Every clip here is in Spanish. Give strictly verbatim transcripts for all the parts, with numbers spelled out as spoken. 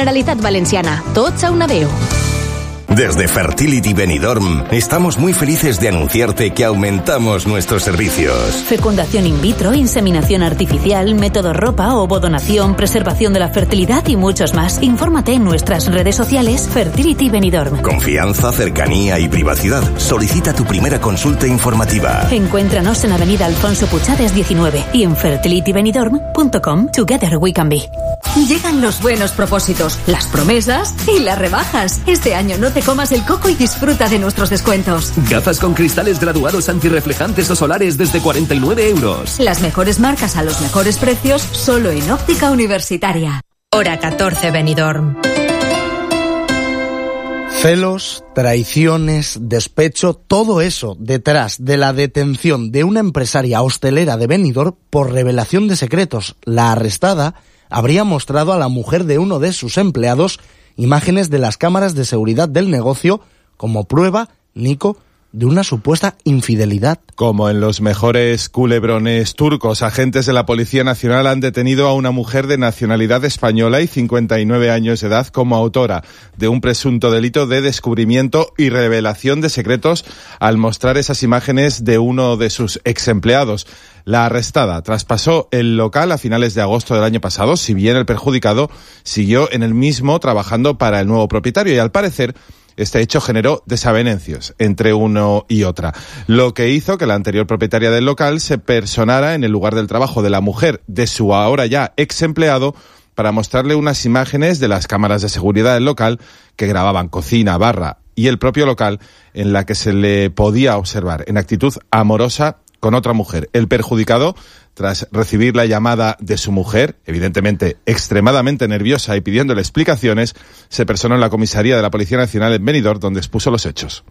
Generalitat Valenciana. Tots a una veu. Desde Fertility Benidorm estamos muy felices de anunciarte que aumentamos nuestros servicios. Fecundación in vitro, inseminación artificial, método ropa, ovodonación, preservación de la fertilidad y muchos más. Infórmate en nuestras redes sociales Fertility Benidorm. Confianza, cercanía y privacidad. Solicita tu primera consulta informativa. Encuéntranos en Avenida Alfonso Puchades diecinueve y en fertility benidorm punto com. Together we can be. Llegan los buenos propósitos, las promesas y las rebajas. Este año no te comas el coco y disfruta de nuestros descuentos. Gafas con cristales graduados antirreflejantes o solares desde cuarenta y nueve euros. Las mejores marcas a los mejores precios, solo en Óptica Universitaria. Hora catorce Benidorm. Celos, traiciones, despecho, todo eso detrás de la detención de una empresaria hostelera de Benidorm por revelación de secretos. La arrestada habría mostrado a la mujer de uno de sus empleados imágenes de las cámaras de seguridad del negocio como prueba, Nico, de una supuesta infidelidad. Como en los mejores culebrones turcos, agentes de la Policía Nacional han detenido a una mujer de nacionalidad española y cincuenta y nueve años de edad como autora de un presunto delito de descubrimiento y revelación de secretos al mostrar esas imágenes de uno de sus ex empleados. La arrestada traspasó el local a finales de agosto del año pasado, si bien el perjudicado siguió en el mismo trabajando para el nuevo propietario y al parecer este hecho generó desavenencias entre uno y otra, lo que hizo que la anterior propietaria del local se personara en el lugar del trabajo de la mujer de su ahora ya ex empleado para mostrarle unas imágenes de las cámaras de seguridad del local que grababan cocina, barra y el propio local en la que se le podía observar en actitud amorosa con otra mujer. El perjudicado, tras recibir la llamada de su mujer, evidentemente extremadamente nerviosa y pidiéndole explicaciones, se personó en la comisaría de la Policía Nacional en Benidorm, donde expuso los hechos.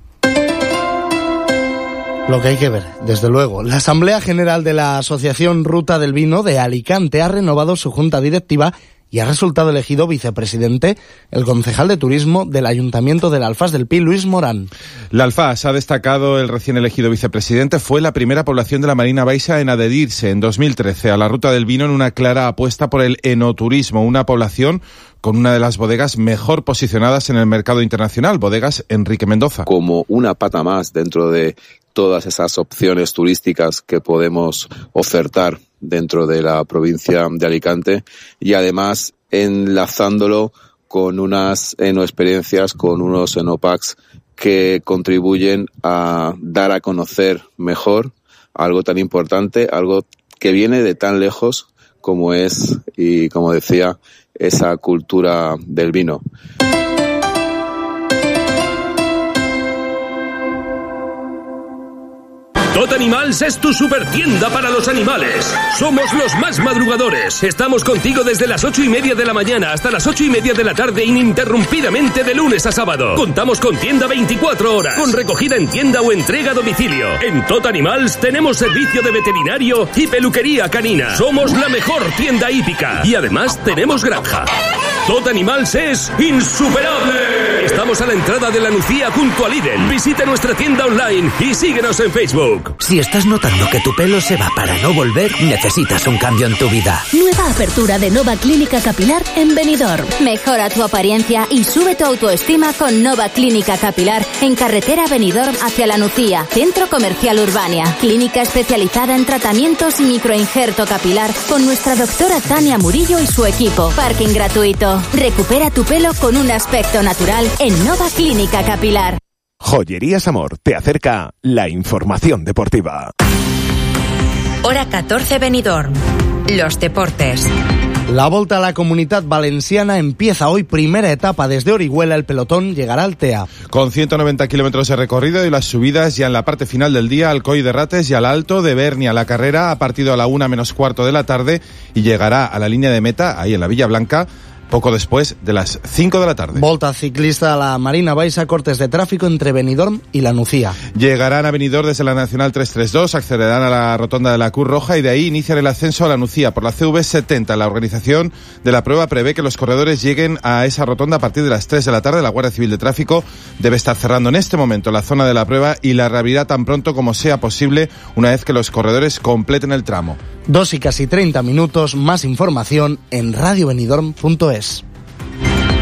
Lo que hay que ver, desde luego. La Asamblea General de la Asociación Ruta del Vino de Alicante ha renovado su junta directiva y ha resultado elegido vicepresidente el concejal de turismo del Ayuntamiento del Alfás del Pi, Luis Morán. La Alfás, ha destacado el recién elegido vicepresidente, fue la primera población de la Marina Baixa en adherirse en dos mil trece a la Ruta del Vino en una clara apuesta por el enoturismo, una población con una de las bodegas mejor posicionadas en el mercado internacional, Bodegas Enrique Mendoza. Como una pata más dentro de todas esas opciones turísticas que podemos ofertar dentro de la provincia de Alicante y además enlazándolo con unas enoexperiencias, con unos enopacks que contribuyen a dar a conocer mejor algo tan importante, algo que viene de tan lejos como es, y como decía, esa cultura del vino. Tot Animals es tu supertienda para los animales. Somos los más madrugadores. Estamos contigo desde las ocho y media de la mañana hasta las ocho y media de la tarde ininterrumpidamente de lunes a sábado. Contamos con tienda veinticuatro horas, con recogida en tienda o entrega a domicilio. En Tot Animals tenemos servicio de veterinario y peluquería canina. Somos la mejor tienda hípica y además tenemos granja. Tot Animals es insuperable. Estamos a la entrada de la Nucía junto a Lidl. Visita nuestra tienda online y síguenos en Facebook. Si estás notando que tu pelo se va para no volver, necesitas un cambio en tu vida. Nueva apertura de Nova Clínica Capilar en Benidorm. Mejora tu apariencia y sube tu autoestima con Nova Clínica Capilar en carretera Benidorm hacia la Nucía, Centro Comercial Urbania. Clínica especializada en tratamientos y microinjerto capilar con nuestra doctora Tania Murillo y su equipo. Parking gratuito. Recupera tu pelo con un aspecto natural en Nova Clínica Capilar. Joyerías Amor te acerca la información deportiva. Hora catorce Benidorm. Los deportes. La Volta a la Comunitat Valenciana empieza hoy, primera etapa desde Orihuela. El pelotón llegará al T E A. Con ciento noventa kilómetros de recorrido y las subidas ya en la parte final del día al Coll de Rates y al Alto de Bernia. La carrera ha partido a la una menos cuarto de la tarde y llegará a la línea de meta, ahí en la Villa Blanca, poco después de las cinco de la tarde. Volta ciclista a la Marina Baixa, cortes de tráfico entre Benidorm y la Nucía. Llegarán a Benidorm desde la Nacional trescientos treinta y dos, accederán a la rotonda de la Cruz Roja y de ahí inician el ascenso a la Nucía por la C V setenta. La organización de la prueba prevé que los corredores lleguen a esa rotonda a partir de las tres de la tarde. La Guardia Civil de Tráfico debe estar cerrando en este momento la zona de la prueba y la reabrirá tan pronto como sea posible una vez que los corredores completen el tramo. Dos y casi treinta minutos, más información en radio benidorm punto es.